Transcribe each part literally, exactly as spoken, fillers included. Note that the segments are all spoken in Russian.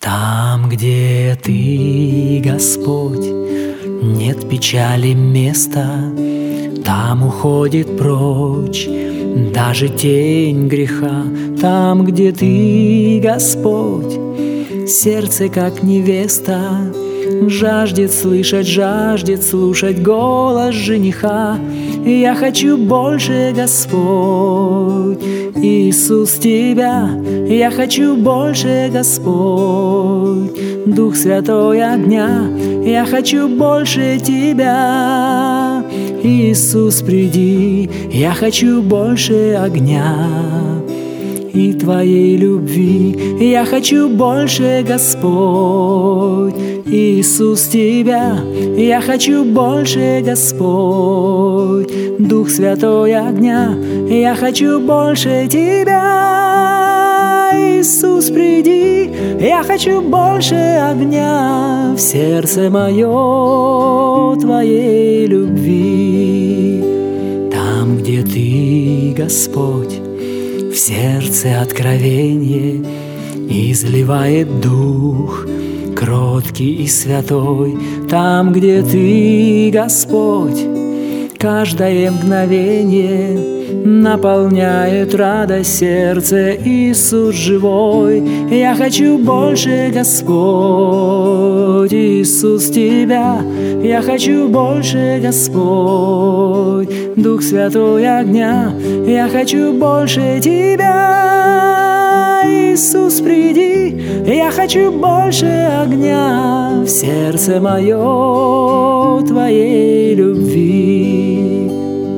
Там, где Ты, Господь, нет печали места, там уходит прочь даже тень греха. Там, где Ты, Господь, сердце, как невеста, жаждет слышать, жаждет слушать голос жениха. Я хочу больше, Господь, Иисус, Тебя. Я хочу больше, Господь, Дух Святой огня. Я хочу больше Тебя, Иисус, приди. Я хочу больше огня и Твоей любви. Я хочу больше, Господь, Иисус, Тебя. Я хочу больше, Господь, Дух Святой огня. Я хочу больше Тебя, Иисус, приди. Я хочу больше огня в сердце мое Твоей любви. Там, где Ты, Господь, в сердце откровение изливает Дух кроткий и святой. Там, где Ты, Господь, каждое мгновение наполняет радость сердце. Иисус живой. Я хочу больше, Господь, Иисус, Тебя. Я хочу больше, Господь, Дух Святой огня. Я хочу больше Тебя, Иисус, приди. Я хочу больше огня в сердце мое Твоей любви.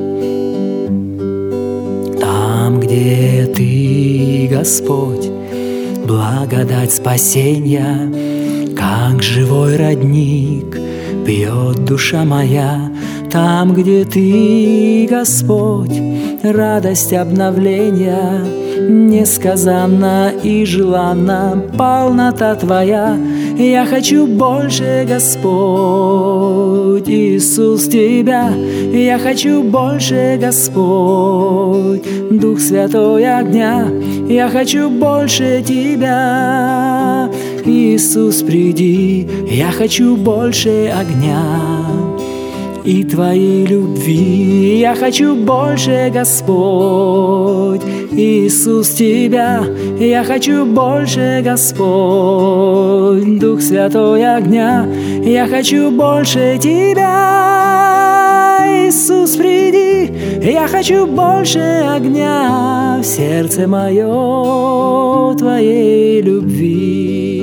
Там, где Ты, Господь, благодать спасения, как живой родник, пьет душа моя. Там, где Ты, Господь, радость обновления, несказанна и желанна полнота Твоя. Я хочу больше, Господь, Иисус, Тебя. Я хочу больше, Господь, Дух Святой огня. Я хочу больше Тебя, Иисус, приди. Я хочу больше огня и Твоей любви. Я хочу больше, Господь, Иисус, Тебя. Я хочу больше, Господь, Дух Святой огня. Я хочу больше Тебя, Иисус, приди. Я хочу больше огня в сердце мое Твоей любви.